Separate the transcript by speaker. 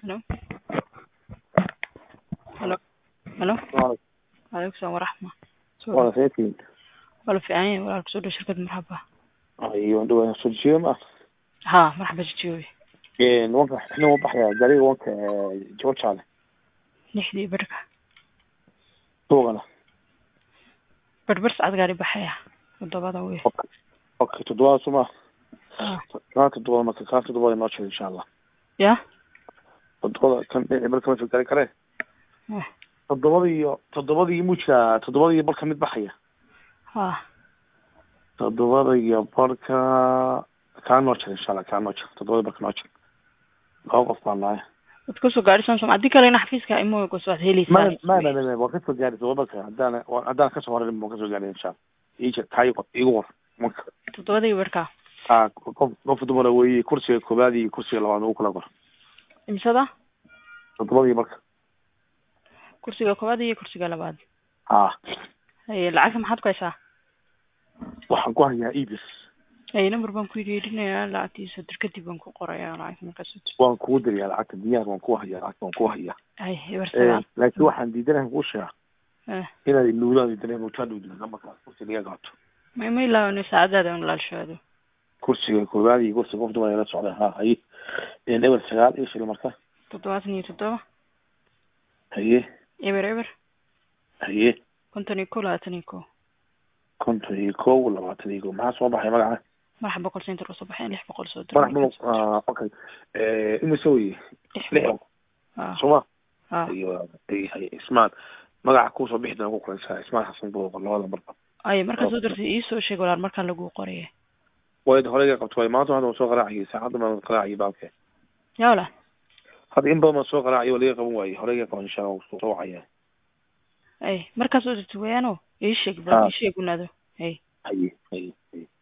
Speaker 1: Hello. Hello. Hello.
Speaker 2: وعليكم
Speaker 1: عليكم السلام ورحمة.
Speaker 2: ولا فاتين.
Speaker 1: ولا في عيني ولا كسور شركة مرحبا.
Speaker 2: ايوه دو سوجيو ما
Speaker 1: ها مرحبا جيوي.
Speaker 2: نوقف احنا وضح يا جاري وانك جورج على
Speaker 1: نحدي بركة.
Speaker 2: توغنا
Speaker 1: بربرس عاد قاري بحياة. والضباط ويه.
Speaker 2: اوكي تدوا سما
Speaker 1: اه.
Speaker 2: كانت تدوا ما كانت تدوا ما ان شاء الله
Speaker 1: يا.
Speaker 2: تدوا كان بركه في جاري كره
Speaker 1: اه.
Speaker 2: تدوا موجا تدوا بركه مid بحيا
Speaker 1: اه.
Speaker 2: تدوا بركه كان نوتش ان شاء الله كان نوتش تدوا بركه نوتش اوقف والله
Speaker 1: وتكسو قاري سمسم عدي كارينا حفيزك ايمو يقصو هيلي سالي.
Speaker 2: ما وقفت في جاري تدوا بركه عندنا كسر اللي وقفت جاري ان شاء الله يجي تاي يغور ممكن
Speaker 1: تدودي بركة.
Speaker 2: qof dumar weeye kursiga koobaad iyo kursiga labaad uu kala qor
Speaker 1: imsada
Speaker 2: todobadii marka
Speaker 1: kursiga koowaad iyo kursiga labaad.
Speaker 2: ha
Speaker 1: Ay lacag maxaad ku haysaa?
Speaker 2: waxaan ku hayaa ibis
Speaker 1: Ay number baan ku yeedhinayaa lacagtiisa dirkadib baan ku qorayaa lacag markaas.
Speaker 2: waan kugu dirayaa lacagta diyaar waan ku hayaa
Speaker 1: Ay warsada.
Speaker 2: laakiin waxaan diidanahay kuu sheega inaad iluudaan diidanahay mutaad u diidan marka kursiga gaato
Speaker 1: ما يلا نساعدها ولا شو هذا
Speaker 2: kursiga koobaad iyo kursiga qof dumar la socda ha hay eber 9 iyo shil marka
Speaker 1: 77
Speaker 2: haye
Speaker 1: eber
Speaker 2: haye
Speaker 1: كنتني كلها تنيكو
Speaker 2: konton kow labaatan kow maxaa soo baxay magaca
Speaker 1: مرحبا كل سنة الصباحين لح بقول صوت
Speaker 2: marxaba okay imisooyi soma ايوه اي اسمع magaca ku soo bixi doona ku kulansaa ismaal xasan booqo labada marba
Speaker 1: ay markaas soo dartay ii soo sheeg walaal markaan lagu qoriyay
Speaker 2: way horeyga qabto way maanta hadda soo qaraacay saacada ma qaraacay baabke
Speaker 1: yaa wala
Speaker 2: hadda in badan soo qaraacay waliga qaban waayay horeyga qaban insha Allah soo wacaya
Speaker 1: ay markaas soo dartay wayano ii sheeg bal ii sheeg unado ay
Speaker 2: ay